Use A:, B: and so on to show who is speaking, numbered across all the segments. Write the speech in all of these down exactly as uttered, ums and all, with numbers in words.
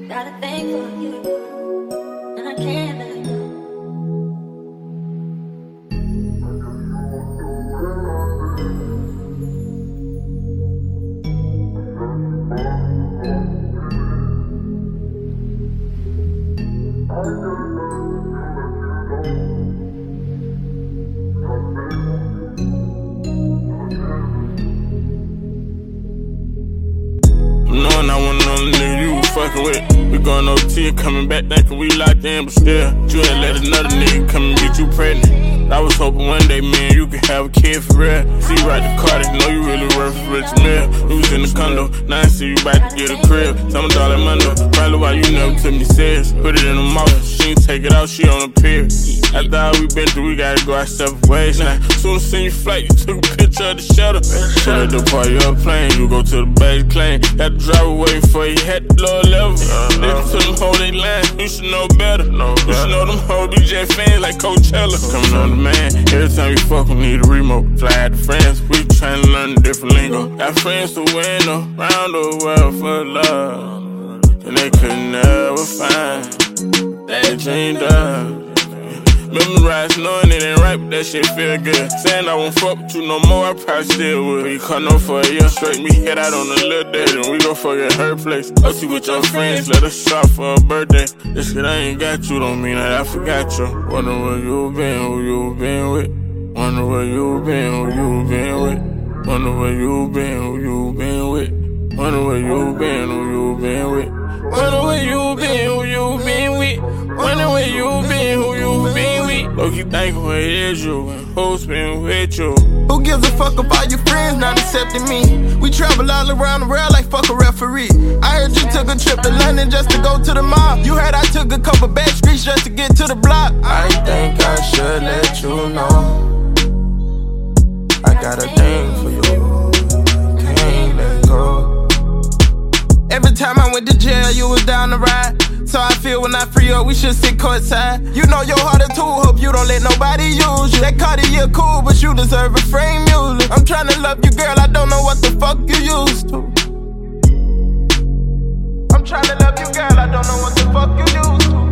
A: Got a thing for you, and I can't let it go.
B: Knowing I wasn't the only nigga you was fucking with. We going O T and coming back thinking we locked in, but still, you ain't let another nigga come and get you pregnant. I was hoping one day, man, you could have a kid for real. See you right the car, they know you really worth a rich meal. You was in the condo, now I see you about to get a crib. Tell me all that money, probably why you never took me serious. Put it in the mouth, she ain't take it out, she on a pier. After all we been through, we gotta go our separate ways now. Soon as seen you flight, you took a picture of the shutter. Put at the part of your plane, you go to the base claim. Had to drive away before you had the lower level. Listen to them hold they line, you should know better. You should know them hold B J fans like Coachella. Coming on the man, every time you fuck, we need a remote. Fly out to France, we tryna learn a different lingo. Got friends to win around the world for love, and they could never find that dreamed of. Memorize knowing it ain't right, but that shit feel good. Saying I won't fuck with you no more, I probably still would. But you cut no for a year straight, me head out on a little day, then we gon' fuck at her place. Go see with your friends, let us shop for a birthday. This shit I ain't got you, don't mean that I forgot you. Wonder where you been, who you been with. Wonder where you been, who you been with. Wonder where you been, who you been with. Wonder where you been, who you been with. Wonder where you been, who you been with. Wonder where you been, who you been with. Look, you think where it is you and who's been with you.
C: Who gives a fuck about your friends not accepting me? We travel all around the world like fuck a referee. I heard you took a trip to London just to go to the mall. You heard I took a couple back streets just to get to the block. I think I should let you know I got a thing for you, can't let go. Every time I went to jail, you was down the ride. So I feel when I free up, we should sit courtside. You know your heart is too, hope you don't let nobody use you. That Cartier cool, but you deserve a frame music. I'm tryna love you, girl, I don't know what the fuck you used to. I'm tryna love you, girl, I don't know what the fuck you used to.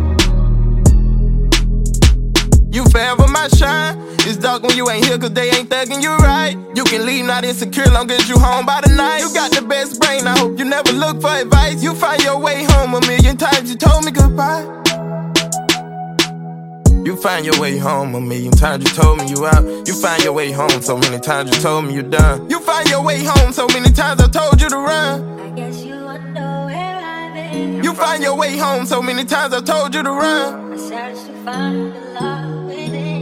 C: You forever my shine. It's dark when you ain't here cause they ain't thugging you right. You can leave not insecure long as you home by the night. You got the best brain, I hope you never look for advice. You find your way home a million times, you told me goodbye. You find your way home a million times, you told me you out. You find your way home so many times, you told me you done. You find your way home so many times, I told you to run.
A: I guess you wonder where I've been.
C: You find your way home so many times, I told you to run.
A: I searched to find the love within.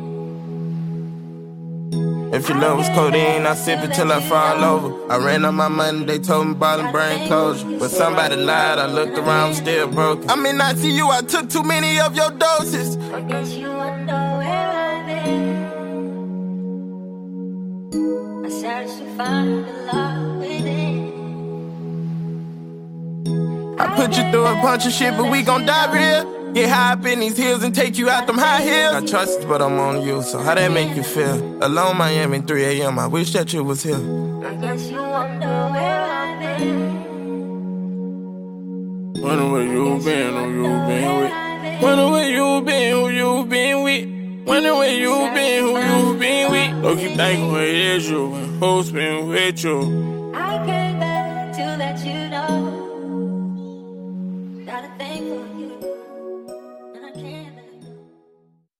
C: If your love was codeine, I sip it till I fall over. I ran on my money, they told me ball and brain closure. But somebody lied, I looked around, still broke. I'm in I C U, I took too many of your doses.
A: I guess you wonder where I've been. I searched to find the love within.
C: I put you through a bunch of shit, but we gon' die real. Get high up in these hills and take you out them high heels. I trust you, but I'm on you, so how that make you feel? Alone Miami, three A M, I wish that you was here.
A: I guess you wonder where I've been.
B: Wonder where you been, who you been with. Wonder where you been, who you been with. Wonder where you been, who you been with. Look, you think where it is you and who's been with you.
A: I came back to let you know